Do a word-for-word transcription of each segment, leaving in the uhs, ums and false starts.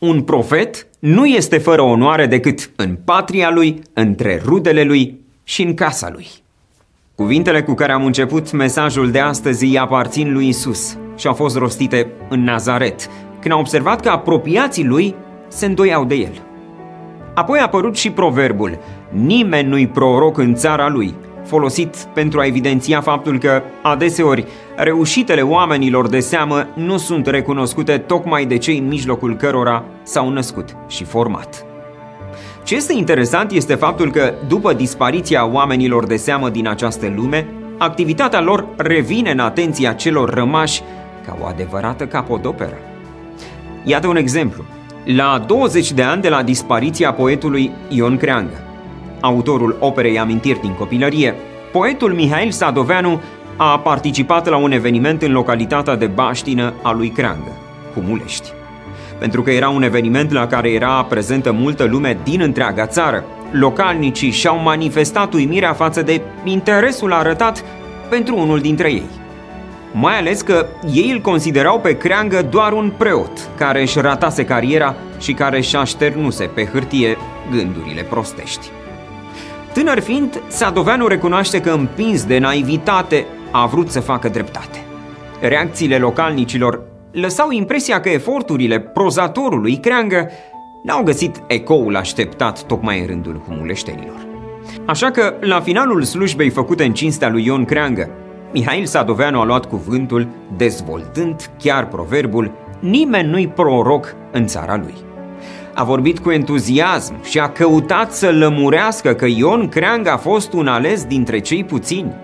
Un profet nu este fără onoare decât în patria lui, între rudele lui și în casa lui. Cuvintele cu care am început mesajul de astăzi îi aparțin lui Isus și au fost rostite în Nazaret, când a observat că apropiații lui se îndoiau de el. Apoi a apărut și proverbul: nimeni nu-i proroc în țara lui, folosit pentru a evidenția faptul că, adeseori, reușitele oamenilor de seamă nu sunt recunoscute tocmai de cei în mijlocul cărora s-au născut și format. Ce este interesant este faptul că, după dispariția oamenilor de seamă din această lume, activitatea lor revine în atenția celor rămași ca o adevărată capodoperă. Iată un exemplu. La douăzeci de ani de la dispariția poetului Ion Creangă, autorul operei Amintiri din copilărie, poetul Mihail Sadoveanu a participat la un eveniment în localitatea de Baștină a lui Creangă, Humulești. Pentru că era un eveniment la care era prezentă multă lume din întreaga țară, localnicii și-au manifestat uimirea față de interesul arătat pentru unul dintre ei. Mai ales că ei îl considerau pe Creangă doar un preot care își ratase cariera și care își așternuse pe hârtie gândurile prostești. Tânăr fiind, Sadoveanu recunoaște că, împins de naivitate, a vrut să facă dreptate. Reacțiile localnicilor lăsau impresia că eforturile prozatorului Creangă n-au găsit ecoul așteptat tocmai în rândul humuleștenilor. Așa că, la finalul slujbei făcute în cinstea lui Ion Creangă, Mihail Sadoveanu a luat cuvântul, dezvoltând chiar proverbul: nimeni nu-i proroc în țara lui. A vorbit cu entuziasm și a căutat să lămurească că Ion Creangă a fost un ales dintre cei puțini.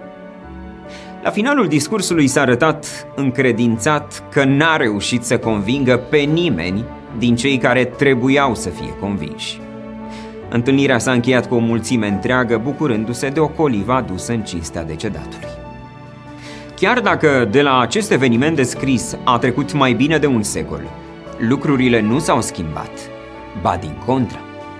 La finalul discursului s-a arătat încredințat că n-a reușit să convingă pe nimeni din cei care trebuiau să fie convinși. Întâlnirea s-a încheiat cu o mulțime întreagă, bucurându-se de o colivă adusă în cinstea decedatului. Chiar dacă de la acest eveniment descris a trecut mai bine de un secol, lucrurile nu s-au schimbat, ba din contră.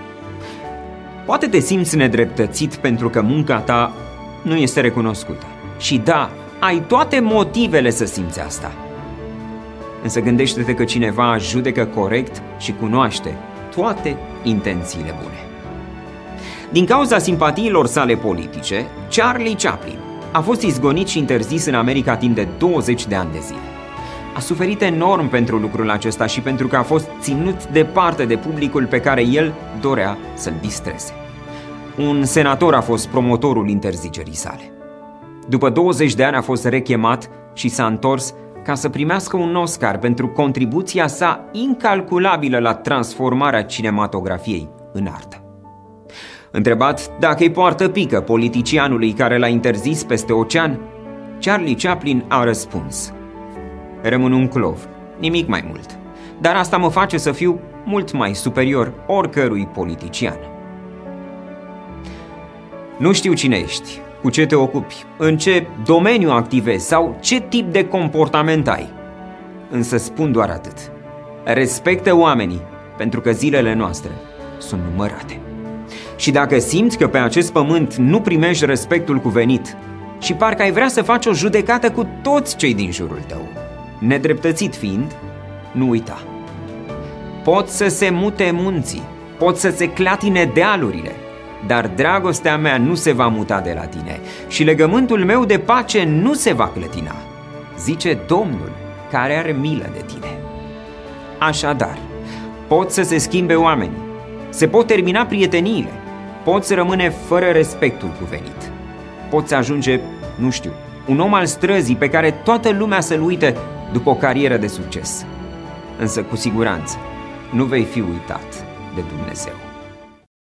Poate te simți nedreptățit pentru că munca ta nu este recunoscută. Și da, ai toate motivele să simți asta. Însă gândește-te că cineva judecă corect și cunoaște toate intențiile bune. Din cauza simpatiilor sale politice, Charlie Chaplin a fost izgonit și interzis în America timp de douăzeci de ani de zile. A suferit enorm pentru lucrul acesta și pentru că a fost ținut departe de publicul pe care el dorea să-l distreze. Un senator a fost promotorul interzicerii sale. După douăzeci de ani a fost rechemat și s-a întors ca să primească un Oscar pentru contribuția sa incalculabilă la transformarea cinematografiei în artă. Întrebat dacă îi poartă pică politicianului care l-a interzis peste ocean, Charlie Chaplin a răspuns: rămân un clov, nimic mai mult, dar asta mă face să fiu mult mai superior oricărui politician. Nu știu cine ești, cu ce te ocupi, în ce domeniu activezi sau ce tip de comportament ai. Însă spun doar atât: respectă oamenii, pentru că zilele noastre sunt numărate. Și dacă simți că pe acest pământ nu primești respectul cuvenit și parcă ai vrea să faci o judecată cu toți cei din jurul tău, nedreptățit fiind, nu uita. Pot să se mute munții, pot să se clatine dealurile, dar dragostea mea nu se va muta de la tine și legământul meu de pace nu se va clătina, zice Domnul care are milă de tine. Așadar, pot să se schimbe oamenii, se pot termina prieteniile, poți rămâne fără respectul cuvenit, poți ajunge, nu știu, un om al străzii pe care toată lumea să-l uite după o carieră de succes. Însă, cu siguranță, nu vei fi uitat de Dumnezeu.